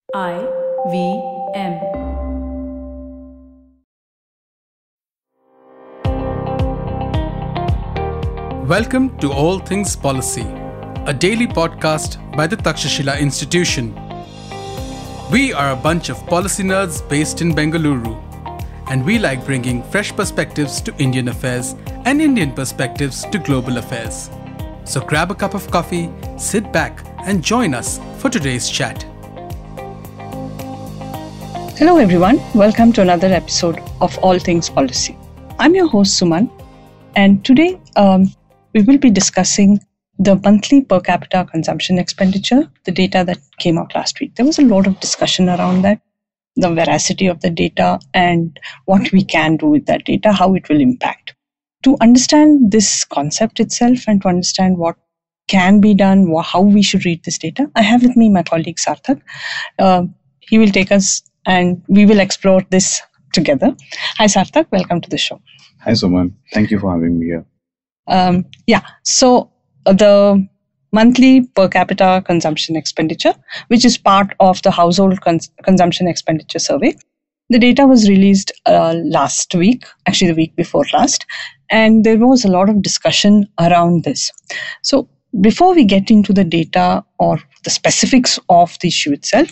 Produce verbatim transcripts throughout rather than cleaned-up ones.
I V M. Welcome to All Things Policy, a daily podcast by the Takshashila Institution. We are a bunch of policy nerds based in Bengaluru, and we like bringing fresh perspectives to Indian affairs and Indian perspectives to global affairs. So grab a cup of coffee, sit back, and join us for today's chat. Hello everyone, welcome to another episode of All Things Policy. I'm your host Suman, and today um, we will be discussing the monthly per capita consumption expenditure, the data that came out last week. There was a lot of discussion around that, the veracity of the data and what we can do with that data, how it will impact. To understand this concept itself and to understand what can be done, how we should read this data, I have with me my colleague Sarthak. Uh, he will take us and we will explore this together. Hi Sarthak, welcome to the show. Hi Suman, thank you for having me here. Um, yeah, so uh, the monthly per capita consumption expenditure, which is part of the household cons- consumption expenditure survey. The data was released uh, last week, actually the week before last, and there was a lot of discussion around this. So before we get into the data or the specifics of the issue itself,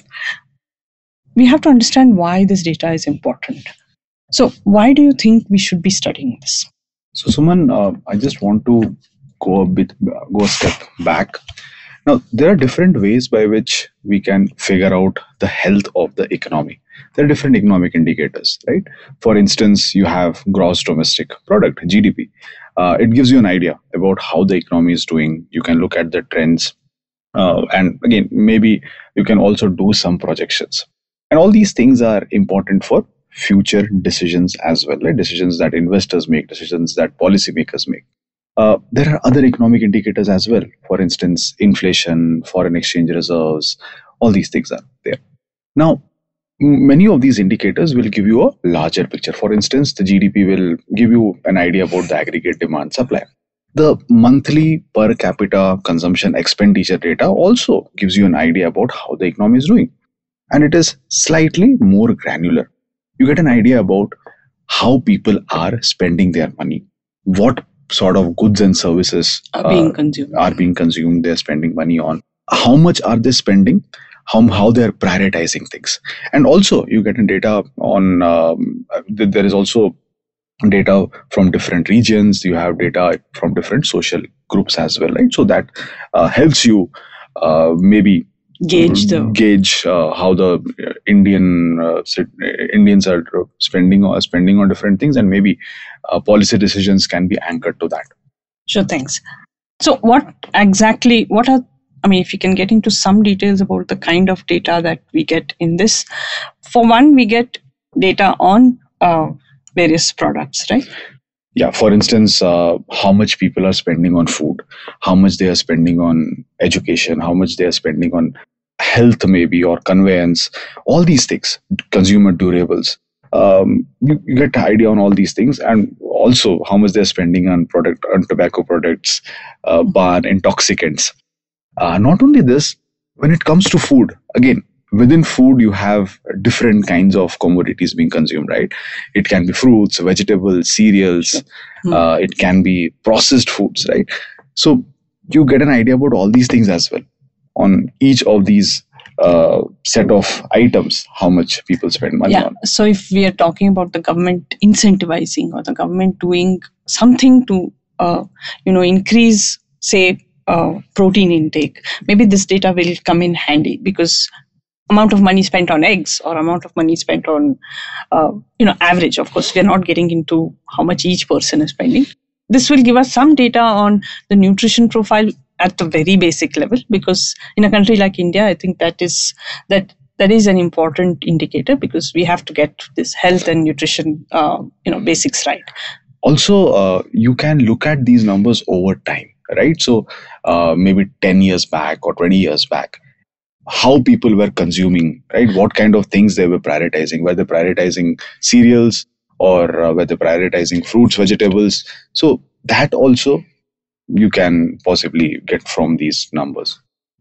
we have to understand why this data is important. So why do you think we should be studying this? So Suman, uh, I just want to go a bit, go a step back. Now, there are different ways by which we can figure out the health of the economy. There are different economic indicators, right? For instance, you have gross domestic product, G D P. Uh, it gives you an idea about how the economy is doing. You can look at the trends. Uh, and again, maybe you can also do some projections. And all these things are important for future decisions as well, right? Decisions that investors make, decisions that policymakers make. Uh, there are other economic indicators as well. For instance, inflation, foreign exchange reserves, all these things are there. Now, many of these indicators will give you a larger picture. For instance, the G D P will give you an idea about the aggregate demand supply. The monthly per capita consumption expenditure data also gives you an idea about how the economy is doing. And it is slightly more granular. You get an idea about how people are spending their money, what sort of goods and services Are being consumed. are being consumed, they're spending money on, how much are they spending, how, how they're prioritizing things. And also you get a data on, um, there is also data from different regions, you have data from different social groups as well, right? So that uh, helps you uh, maybe Gauge the gauge uh, how the uh, Indian uh, sit- Indians are spending on spending on different things, and maybe uh, policy decisions can be anchored to that. Sure, thanks. So what exactly, what are, I mean, if you can get into some details about the kind of data that we get in this. For one, we get data on uh, various products, right? Yeah, for instance, uh, how much people are spending on food, how much they are spending on education, how much they are spending on health maybe, or conveyance, all these things, consumer durables. Um, you, you get an idea on all these things, and also how much they're spending on product, on tobacco products, uh, bar, intoxicants. Uh, not only this, when it comes to food, again, within food, you have different kinds of commodities being consumed, right? It can be fruits, vegetables, cereals. Hmm. Uh, it can be processed foods, right? So you get an idea about all these things as well. On each of these uh, set of items, how much people spend money Yeah. on. So if we are talking about the government incentivizing or the government doing something to, uh, you know, increase, say, uh, protein intake, maybe this data will come in handy because amount of money spent on eggs or amount of money spent on, uh, you know, average. Of course, we are not getting into how much each person is spending. This will give us some data on the nutrition profile at the very basic level, because in a country like India, I think that is that that is an important indicator because we have to get this health and nutrition, uh, you know, basics right. Also, uh, you can look at these numbers over time, right? So uh, maybe ten years back or twenty years back, how people were consuming, right? What kind of things they were prioritizing, were they prioritizing cereals or uh, were they prioritizing fruits, vegetables? So that also you can possibly get from these numbers.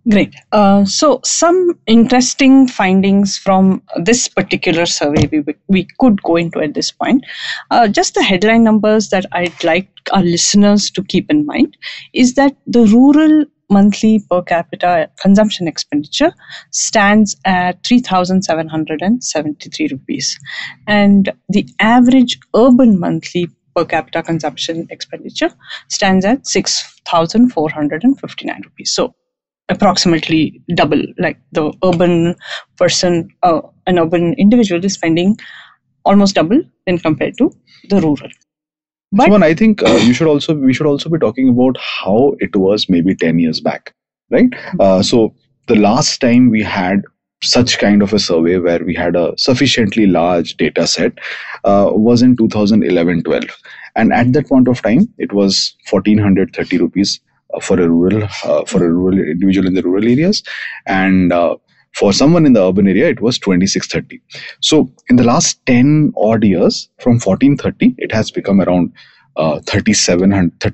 Great. Uh, so, some interesting findings from this particular survey we, we could go into at this point. Uh, just the headline numbers that I'd like our listeners to keep in mind is that the rural monthly per capita consumption expenditure stands at three thousand seven hundred seventy-three rupees, and the average urban monthly per capita consumption expenditure stands at six thousand four hundred fifty-nine rupees. So, approximately double, like the urban person, uh, an urban individual is spending almost double when compared to the rural. But Suman, I think uh, you should also we should also be talking about how it was maybe ten years back, right? Uh, so the last time we had such kind of a survey where we had a sufficiently large data set uh, was in two thousand eleven twelve, and at that point of time it was one thousand four hundred thirty rupees for a rural uh, for a rural individual in the rural areas, and uh, for someone in the urban area it was twenty-six thirty. So in the last ten odd years, from fourteen thirty it has become around uh, thirty-seven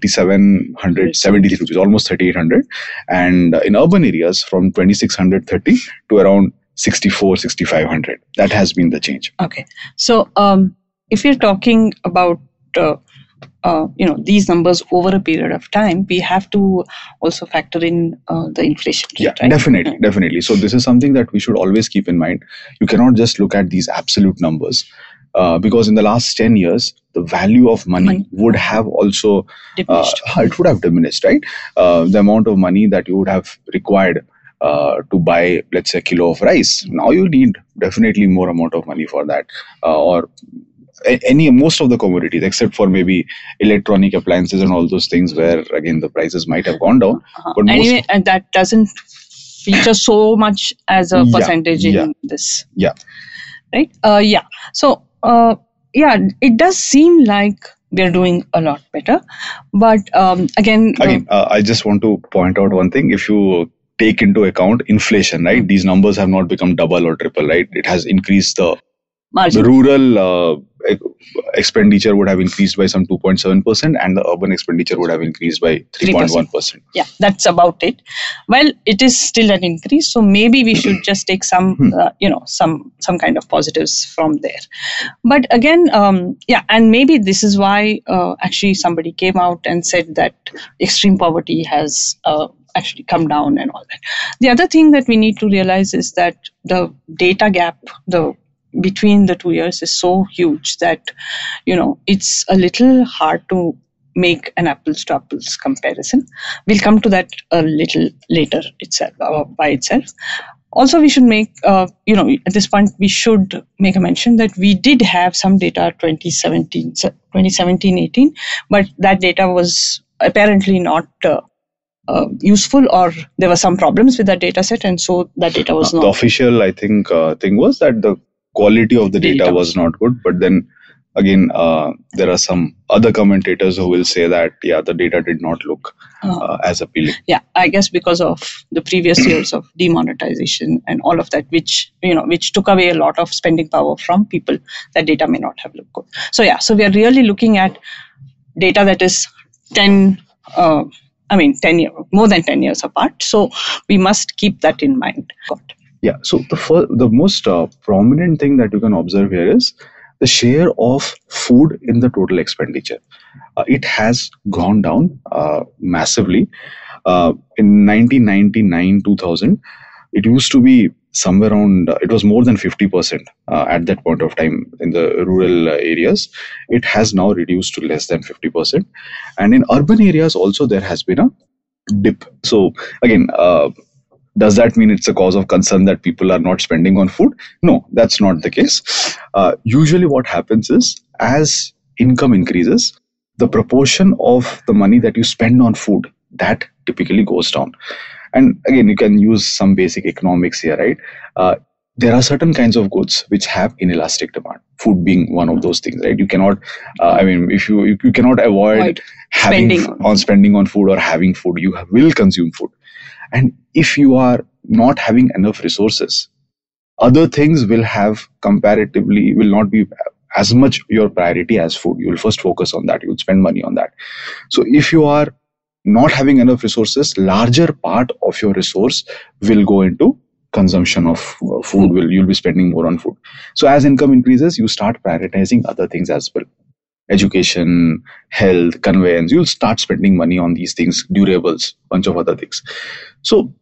seventy-three rupees, almost thirty-eight hundred, and uh, in urban areas from twenty-six thirty to around sixty-four sixty-five hundred. That has been the change. Okay, so um, if you're talking about uh, Uh, you know, these numbers over a period of time, we have to also factor in uh, the inflation rate, yeah, right? definitely, mm-hmm. definitely. So this is something that we should always keep in mind. You cannot just look at these absolute numbers uh, because in the last ten years, the value of money, money. would have also diminished. Uh, it would have diminished, right? Uh, the amount of money that you would have required uh, to buy, let's say, a kilo of rice. Now you need definitely more amount of money for that, uh, or any most of the commodities except for maybe electronic appliances and all those things where again the prices might have gone down. Uh-huh. But anyway, and that doesn't feature so much as a percentage yeah, in yeah, this. Yeah. Right? Uh, yeah. So, uh, yeah, it does seem like we're doing a lot better. But um, again... Again, uh, I just want to point out one thing. If you take into account inflation, right, mm-hmm. these numbers have not become double or triple, right? It has increased the... Margin. The rural uh, expenditure would have increased by some two point seven percent and the urban expenditure would have increased by three point one percent. Yeah, that's about it. Well, it is still an increase, so maybe we should just take some, uh, you know, some some kind of positives from there. But again, um, yeah, and maybe this is why uh, actually somebody came out and said that extreme poverty has uh, actually come down and all that. The other thing that we need to realize is that the data gap, the between the two years is so huge that, you know, it's a little hard to make an apples to apples comparison. We'll come to that a little later itself, uh, by itself. Also, we should make, uh, you know, at this point, we should make a mention that we did have some data twenty seventeen, twenty seventeen eighteen, but that data was apparently not uh, uh, useful, or there were some problems with that data set, and so that data was uh, not. The official, I think, uh, thing was that the quality of the data, data was not good, but then again uh, there are some other commentators who will say that yeah, the data did not look uh, as appealing. Yeah, I guess because of the previous years of demonetization and all of that, which you know which took away a lot of spending power from people, that data may not have looked good. So yeah, so we are really looking at data that is ten uh, I mean ten years, more than ten years apart, so we must keep that in mind. God. Yeah, so the first, the most uh, prominent thing that you can observe here is the share of food in the total expenditure. Uh, it has gone down uh, massively. Uh, in nineteen ninety-nine two thousand, it used to be somewhere around, uh, it was more than fifty percent uh, at that point of time in the rural uh, areas. It has now reduced to less than fifty percent. And in urban areas also there has been a dip. So again, uh, does that mean it's a cause of concern that people are not spending on food? No, that's not the case. Uh, usually what happens is as income increases, the proportion of the money that you spend on food, that typically goes down. And again, you can use some basic economics here, right? Uh, there are certain kinds of goods which have inelastic demand, food being one of those things, right? You cannot, uh, I mean, if you, you, you cannot avoid Avoid having spending. on spending on food or having food, you have, will consume food. And if you are not having enough resources, other things will have comparatively, will not be as much your priority as food. You will first focus on that. You will spend money on that. So if you are not having enough resources, larger part of your resource will go into consumption of uh, food. Will you'll be spending more on food. So as income increases, you start prioritizing other things as well. Education, health, conveyance. You'll start spending money on these things, durables, bunch of other things. So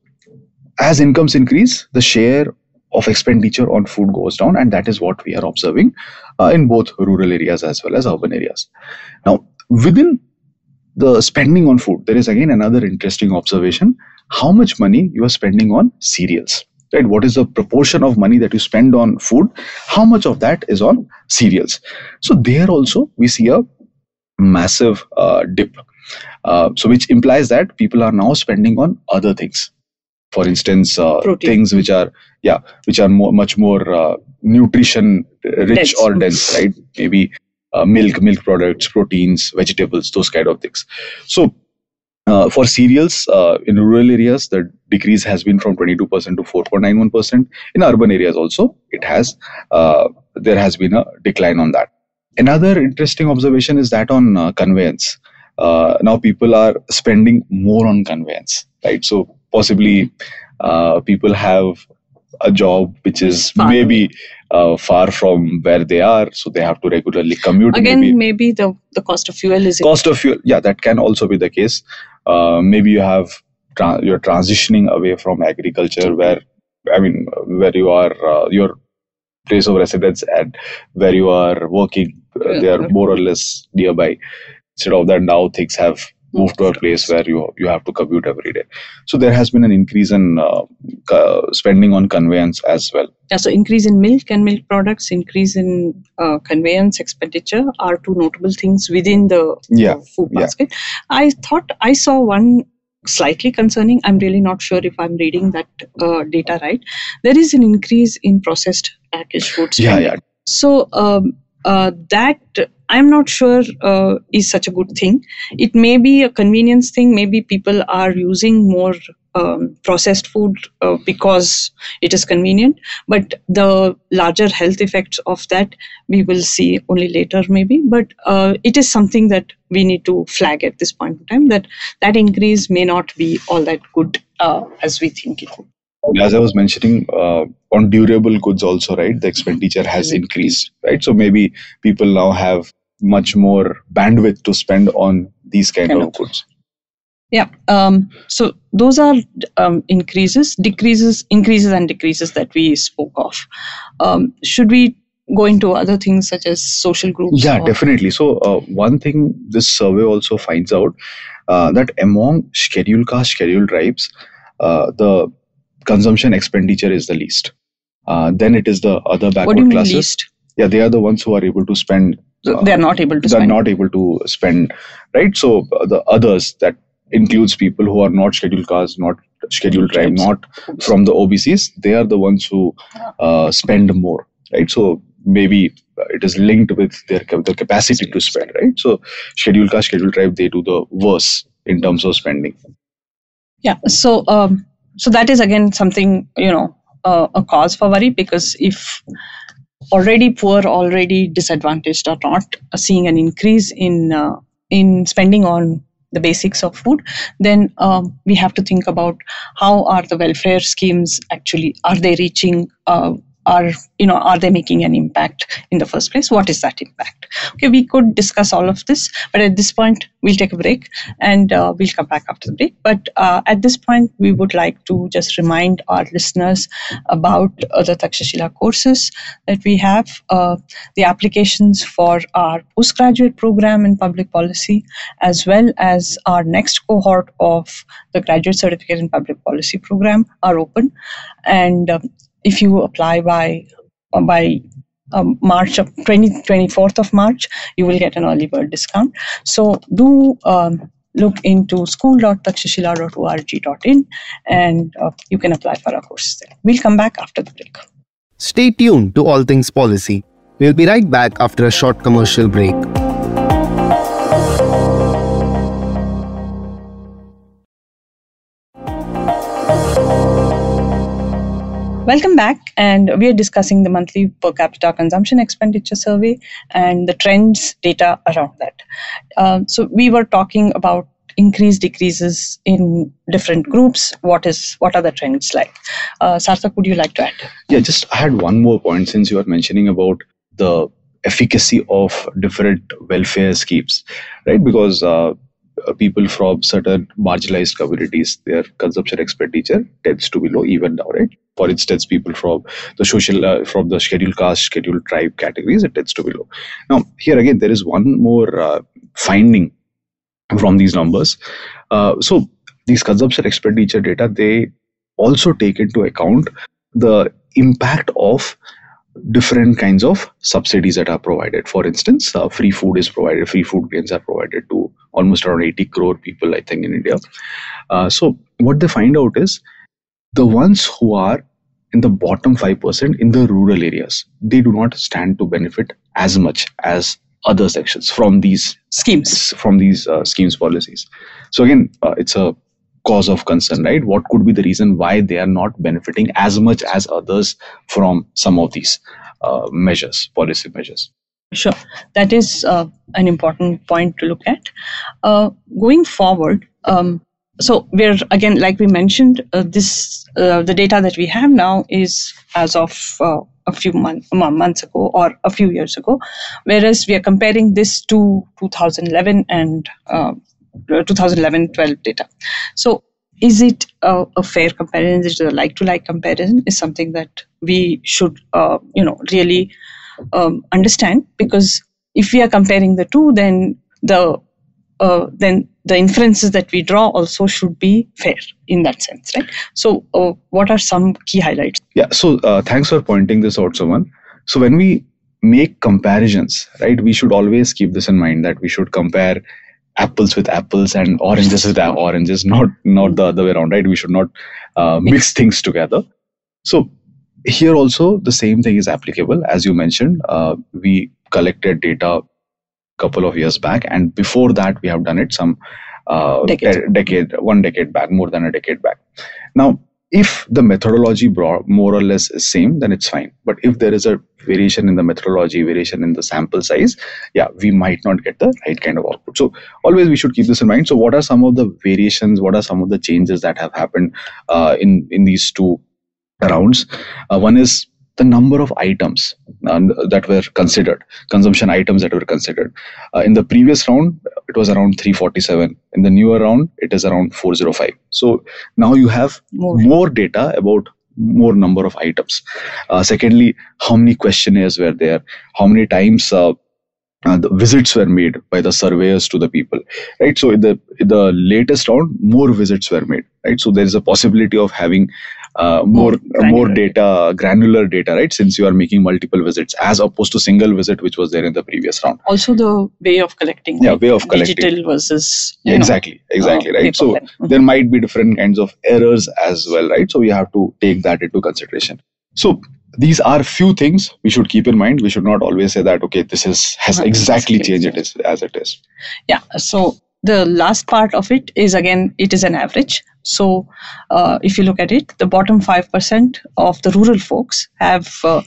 as incomes increase, the share of expenditure on food goes down, and that is what we are observing uh, in both rural areas as well as urban areas. Now, within the spending on food, there is again another interesting observation: how much money you are spending on cereals. Right? What is the proportion of money that you spend on food? How much of that is on cereals? So there also we see a massive uh, dip. Uh, so which implies that people are now spending on other things. For instance, uh, things which are yeah, which are more, much more uh, nutrition rich dense. or dense, right? Maybe uh, milk, milk products, proteins, vegetables, those kind of things. So uh, for cereals uh, in rural areas, the decrease has been from twenty-two percent to four point nine one percent. In urban areas also, it has uh, there has been a decline on that. Another interesting observation is that on uh, conveyance. Uh, now people are spending more on conveyance, right? So possibly uh, people have a job which is far maybe uh, far from where they are, so they have to regularly commute. Again, maybe, maybe the, the cost of fuel is cost of fuel. Yeah, that can also be the case. Uh, maybe you have tra- you're transitioning away from agriculture, where I mean, where you are uh, your place of residence and where you are working, uh, they are more or less nearby. Instead of that, now things have moved to a place where you you have to commute every day. So there has been an increase in uh, uh, spending on conveyance as well. Yeah, so increase in milk and milk products, increase in uh, conveyance expenditure are two notable things within the yeah, uh, food basket. Yeah. I thought I saw one slightly concerning. I'm really not sure if I'm reading that uh, data right. There is an increase in processed packaged foods. Yeah, yeah. So um, uh, that I'm not sure uh, is such a good thing. It may be a convenience thing. Maybe people are using more um, processed food uh, because it is convenient. But the larger health effects of that we will see only later maybe. But uh, it is something that we need to flag at this point in time, that that increase may not be all that good uh, as we think it would. As I was mentioning, uh, on durable goods also, right, the expenditure has increased, right? So maybe people now have much more bandwidth to spend on these kind, kind of, of goods. Yeah. Um, so those are um, increases, decreases, increases and decreases that we spoke of. Um, should we go into other things such as social groups? Yeah, or? definitely. So uh, one thing this survey also finds out uh, that among scheduled caste, scheduled tribes, uh, the consumption expenditure is the least. Uh, then it is the other backward what do you mean classes. Least? Yeah, they are the ones who are able to spend. Uh, they are not able to. They are spend. not able to spend, right? So uh, the others, that includes people who are not scheduled caste, not scheduled tribe, not from the O B Cs. They are the ones who uh, spend more, right? So maybe it is linked with their the capacity to spend, right? So scheduled caste, scheduled tribe, they do the worse in terms of spending. Yeah. So. Um, So that is again something, you know, uh, a cause for worry, because if already poor, already disadvantaged are not seeing an increase in uh, in spending on the basics of food, then um, we have to think about how are the welfare schemes actually, are they reaching, uh, are, you know, are they making an impact in the first place? What is that impact? Okay, we could discuss all of this, but at this point, we'll take a break and uh, we'll come back after the break. But uh, at this point, we would like to just remind our listeners about uh, the Takshashila courses that we have, uh, the applications for our postgraduate program in public policy, as well as our next cohort of the graduate certificate in public policy program are open. And um, if you apply by uh, by um, March of twentieth, twenty-fourth of March, you will get an early bird discount. So do um, look into school dot takshashila dot org dot in and uh, you can apply for our courses there. We'll come back after the break. Stay tuned to All Things Policy. We'll be right back after a short commercial break. Welcome back, and we are discussing the monthly per capita consumption expenditure survey and the trends data around that. Uh, so we were talking about increase decreases in different groups? What is what are the trends like? Uh, Sarthak, would you like to add? Yeah, just I had one more point since you are mentioning about the efficacy of different welfare schemes, right? Because uh, uh, people from certain marginalized communities, their consumption expenditure tends to be low even now, right? For instance, people from the social, uh, from the scheduled caste, scheduled tribe categories, it tends to be low. Now, here again, there is one more uh, finding from these numbers. Uh, so these consumption expenditure data, they also take into account the impact of different kinds of subsidies that are provided. For instance, uh, free food is provided, free food grains are provided to almost around eighty crore people, I think, in India. Uh, so what they find out is the ones who are in the bottom five percent in the rural areas, they do not stand to benefit as much as other sections from these Schemes. from these uh, schemes policies. So again, uh, it's a cause of concern, right? What could be the reason why they are not benefiting as much as others from some of these uh, measures, policy measures? Sure, that is uh, an important point to look at. Uh, going forward, um, so we're again, like we mentioned, uh, this uh, the data that we have now is as of uh, a few months months ago or a few years ago, whereas we are comparing this to two thousand eleven and uh, twenty eleven twelve data. So, is it a, a fair comparison? Is it a like-to-like comparison? Is something that we should, uh, you know, really um, understand, because if we are comparing the two, then the uh, then the inferences that we draw also should be fair in that sense, right? So, uh, what are some key highlights? Yeah. So, uh, thanks for pointing this out, Suman. So, when we make comparisons, right, we should always keep this in mind that we should compare apples with apples and oranges with oranges, not not the other way around, right? We should not uh, mix things together. So here also the same thing is applicable. As you mentioned, uh, we collected data a couple of years back, and before that we have done it some uh, de- decade, one decade back, more than a decade back. Now, if the methodology bro- more or less is same, then it's fine. But if there is a variation in the methodology, variation in the sample size, yeah, we might not get the right kind of output. So always we should keep this in mind. So what are some of the variations? What are some of the changes that have happened uh, in, in these two rounds? Uh, one is the number of items uh, that were considered, consumption items that were considered. Uh, in the previous round, it was around three forty-seven. In the newer round, it is around four oh five. So now you have more, more data about more number of items. Uh, secondly, how many questionnaires were there? How many times uh, uh, the visits were made by the surveyors to the people, right? So in the in the latest round, more visits were made, right? So there is a possibility of having uh, more uh, more data, granular data, right? Since you are making multiple visits as opposed to single visit, which was there in the previous round. Also, the way of collecting, yeah, right? way of collecting, digital versus yeah, exactly, know, exactly, uh, right? So mm-hmm. there might be different kinds of errors as well, right? So you have to take that into consideration. So these are few things we should keep in mind. We should not always say that, okay, this is has exactly changed it is, as it is. Yeah. So the last part of it is, again, it is an average. So uh, if you look at it, the bottom five percent of the rural folks have uh,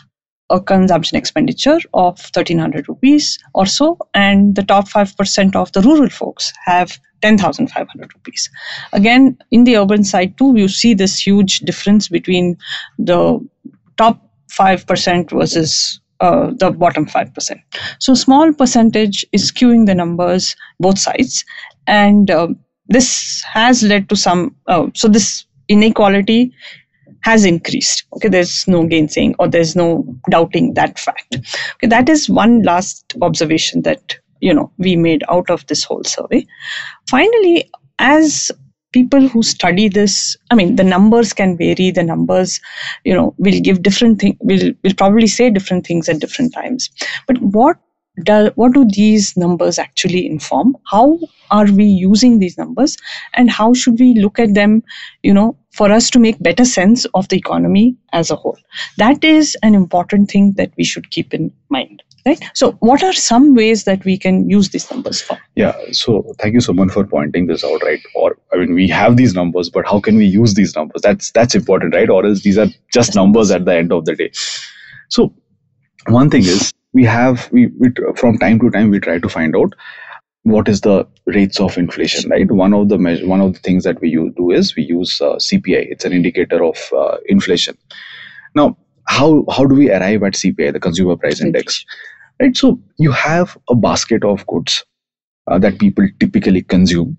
a consumption expenditure of thirteen hundred rupees or so, and the top five percent of the rural folks have ten thousand five hundred rupees. Again, in the urban side too, you see this huge difference between the top five percent versus uh, the bottom five percent. So small percentage is skewing the numbers both sides, and uh, this has led to some, uh, so this inequality has increased. Okay, there's no gainsaying or there's no doubting that fact. Okay, that is one last observation that, you know, we made out of this whole survey. Finally, as people who study this, I mean, the numbers can vary. The numbers, you know, will give different things, will will probably say different things at different times. But what do, what do these numbers actually inform? How are we using these numbers, and how should we look at them, you know, for us to make better sense of the economy as a whole? That is an important thing that we should keep in mind. Right. So what are some ways that we can use these numbers for? Yeah. So thank you, Suman, for pointing this out, right? Or, I mean, we have these numbers, but how can we use these numbers? That's that's important, right? Or else these are just numbers at the end of the day. So one thing is we have, we, we from time to time, we try to find out what is the rates of inflation, right? One of the measure, one of the things that we use, do is we use uh, C P I. It's an indicator of uh, inflation. Now, how how do we arrive at C P I, the Consumer Price Index? Right. So you have a basket of goods uh, that people typically consume,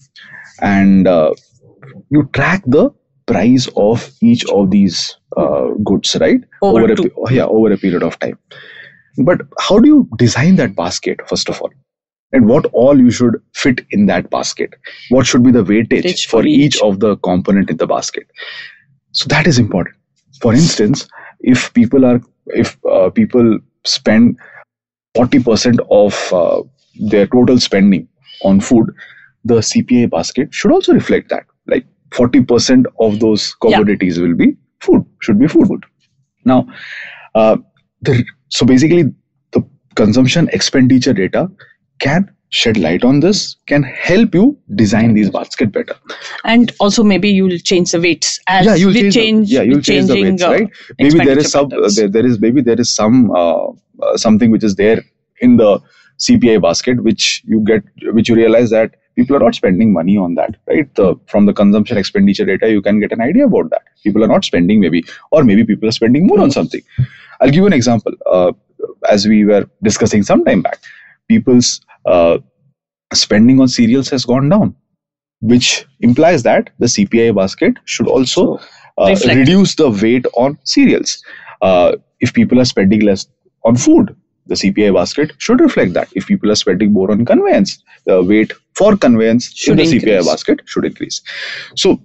and uh, you track the price of each of these uh, goods, right? Over, over a pe- yeah, over a period of time. But how do you design that basket, first of all? And what all you should fit in that basket? What should be the weightage Weightage for for each each. of the component in the basket? So that is important. For instance, if people are if uh, people spend forty percent of uh, their total spending on food, the C P I basket should also reflect that. Like forty percent of those commodities will be food, should be food. Now, uh, the, so basically, the consumption expenditure data can shed light on this, can help you design these baskets better. And also maybe you'll change the weights as Yeah, you'll we change. change. The, yeah, you'll with change the changing, weights, uh, right? Maybe there is expenditure some. Uh, patterns. there, there is maybe there is some uh, uh, something which is there in the C P I basket, which you get, which you realize that people are not spending money on that, right? The from the consumption expenditure data, you can get an idea about that. People are not spending, maybe, or maybe people are spending more on something. I'll give you an example. Uh, as we were discussing some time back, people's uh, spending on cereals has gone down, which implies that the C P I basket should also uh, Reflect. reduce the weight on cereals. Uh, if people are spending less on food, the C P I basket should reflect that. If people are spending more on conveyance, the weight for conveyance Should in the C P I increase. basket should increase. So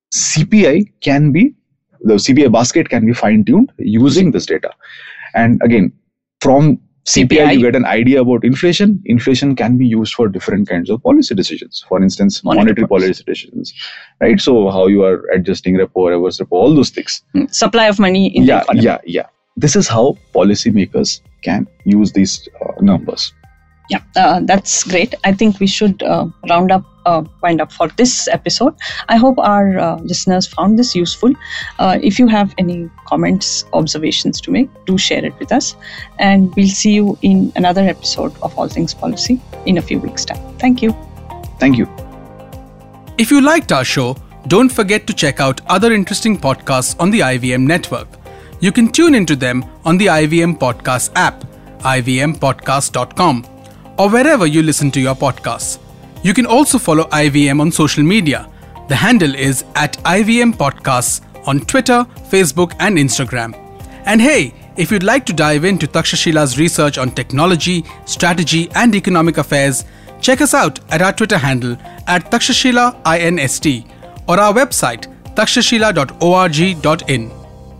C P I can be, the C P I basket can be fine-tuned using this data. And again, from C P I, C P I, you get an idea about inflation. Inflation can be used for different kinds of policy decisions. For instance, Monetary monetary, policy decisions, right? So how you are adjusting repo, reverse repo, all those things. Mm, supply of money in the Yeah, economy. yeah, yeah. This is how policymakers can use these uh, numbers. Yeah, uh, that's great. I think we should uh, round up, uh, wind up for this episode. I hope our uh, listeners found this useful. Uh, if you have any comments, observations to make, do share it with us. And we'll see you in another episode of All Things Policy in a few weeks' time. Thank you. Thank you. If you liked our show, don't forget to check out other interesting podcasts on the I V M network. You can tune into them on the I V M Podcast app, I V M podcast dot com, or wherever you listen to your podcasts. You can also follow I V M on social media. The handle is at I V M Podcasts on Twitter, Facebook, and Instagram. And hey, if you'd like to dive into Takshashila's research on technology, strategy, and economic affairs, check us out at our Twitter handle at Takshashila Inst or our website takshashila dot org dot in.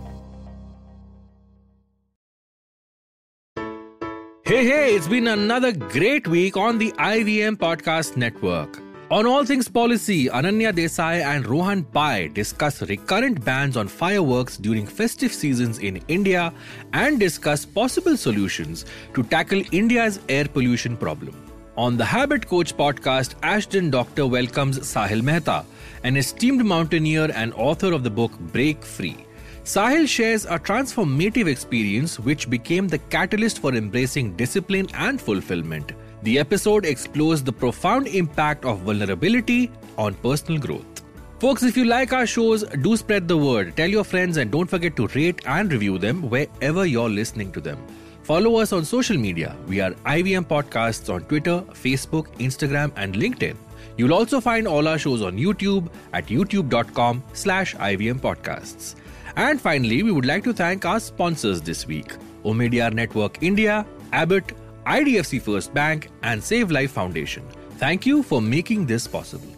Hey, hey, it's been another great week on the I V M Podcast Network. On All Things Policy, Ananya Desai and Rohan Pai discuss recurrent bans on fireworks during festive seasons in India and discuss possible solutions to tackle India's air pollution problem. On the Habit Coach podcast, Ashton Doctor welcomes Sahil Mehta, an esteemed mountaineer and author of the book Break Free. Sahil shares a transformative experience which became the catalyst for embracing discipline and fulfillment. The episode explores the profound impact of vulnerability on personal growth. Folks, if you like our shows, do spread the word. Tell your friends and don't forget to rate and review them wherever you're listening to them. Follow us on social media. We are I V M Podcasts on Twitter, Facebook, Instagram, and LinkedIn. You'll also find all our shows on YouTube at youtube dot com slash I V M Podcasts. And finally, we would like to thank our sponsors this week: Omidyar Network India, Abbott, I D F C First Bank, and Save Life Foundation. Thank you for making this possible.